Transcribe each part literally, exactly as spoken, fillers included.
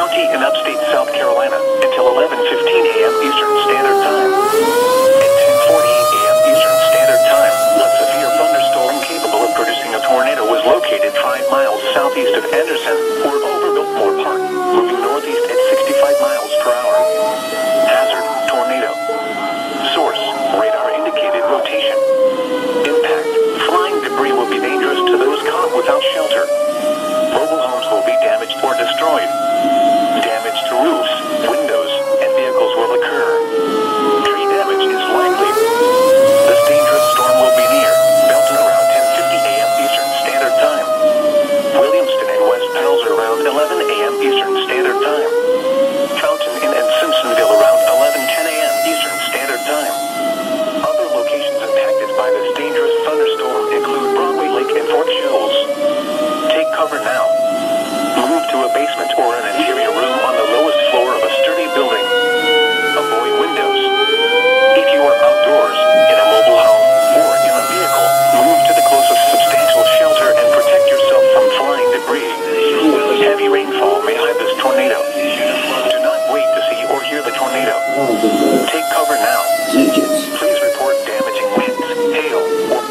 County in upstate South Carolina until eleven fifteen a m Eastern Standard Time. At ten forty a m Eastern Standard Time, a severe thunderstorm capable of producing a tornado was located five miles southeast of Anderson or Overbuilt Moore Park, moving northeast at sixty-five miles per hour. Hazard, tornado. Source, radar indicated rotation. Impact, flying debris will be dangerous to those caught without shelter. Mobile homes will be damaged or destroyed. Damage to roofs, windows, and vehicles will occur. Tree damage is likely. This dangerous storm will be near Belton around ten fifty a m Eastern Standard Time. Williamston and West Pals around eleven a m Eastern Standard Time. Fountain Inn and Simpsonville around eleven ten a m Eastern Standard Time. Other locations impacted by this dangerous thunderstorm include Broadway Lake and Fort Chills. Take cover now. Move to a basement or an interior room on the lowest floor of a sturdy building. Avoid windows. If you are outdoors, in a mobile home, or in a vehicle, move to the closest substantial shelter and protect yourself from flying debris. Heavy rainfall may hide this tornado. Do not wait to see or hear the tornado. Take cover now. Please report damaging winds, hail, or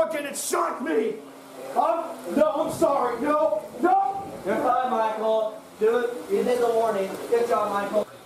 drunk and it shocked me. I'm, no, I'm sorry. No, no. You're fine, Michael. Do it. You did the warning. Good job, Michael.